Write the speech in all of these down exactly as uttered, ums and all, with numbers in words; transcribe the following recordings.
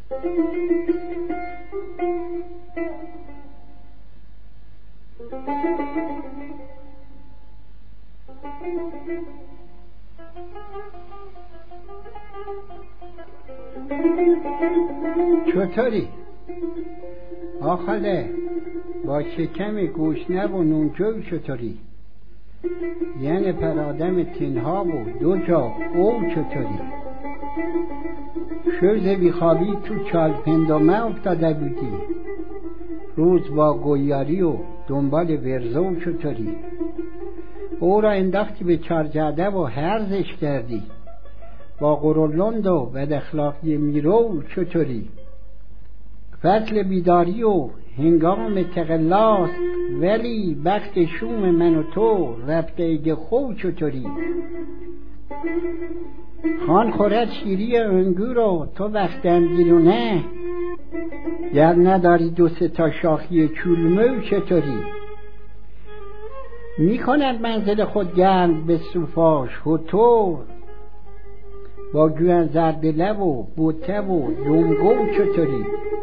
چطوری؟ آخاله با شکم گوشنه و نونجوی چطوری؟ یعنی پر آدم تنها و دو جا او چطوری؟ شوز بیخوابی تو چال پندامه افتاده بودی، روز با گویاری و دنبال ورزو چطوری؟ او را انداختی به چارجاده و هرزش کردی، با قرولند و بد اخلاقی میرو چطوری؟ فصل بیداری و هنگام تقلاست، ولی بخت شوم من و تو رفته ایگه خو چطوری؟ خان خورد شیری انگور و تو وقت انگیرونه، گر نداری دو سه تا شاخی چولمو چطوری؟ میکند منزل خود گرم به صوفاش و تو با گوین زرد لب و بوته و دونگو چطوری؟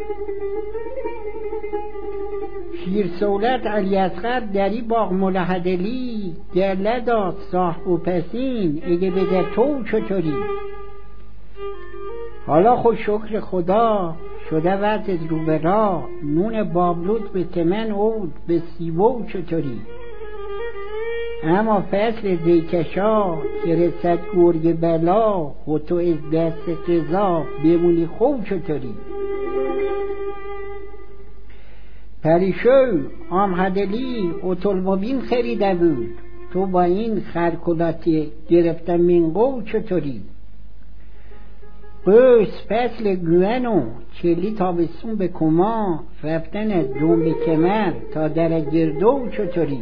شیر سولت علی اصغر دری باغ ملحدلی، گله داد صاحب و پسین اگه بده تو چطوری؟ حالا خود شکر خدا شده وقت رو به راه، نون بابلوت به تمن اود به سیبو چطوری؟ اما فصل دیکشا که رسد گرگ بلا، خود تو از دست قضا بمونی خوب چطوری؟ پریشو آمهدلی اتومبیل خریده بود، تو با این خرکلاتی گرفتم منگو چطوری؟ قوس فصل گوهنو چلی تابستون به کما، رفتن از دوم کمر تا در گردو چطوری؟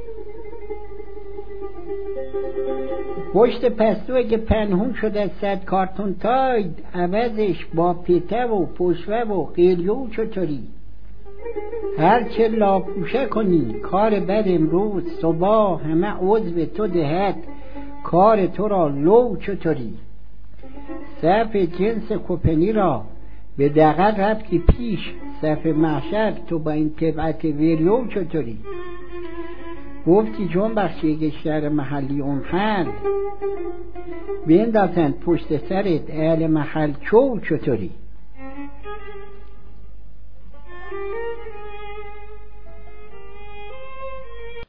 پشت پستو اگه پنهون شده از صد کارتون تاید، عوضش با پیته و پشوه و قلیو چطوری؟ هر چه لاپوشه کنی کار بد امروز صبح همه عضو تو دهد، کار تو را لو چطوری؟ صف جنس کوپنی را به دقل رفتی پیش، صف محشر تو با این طبعت ویلو چطوری؟ گفتی جون بخشی اگه شهر محلی اون خل بیندازن پشت سرت اهل محل چو چطوری؟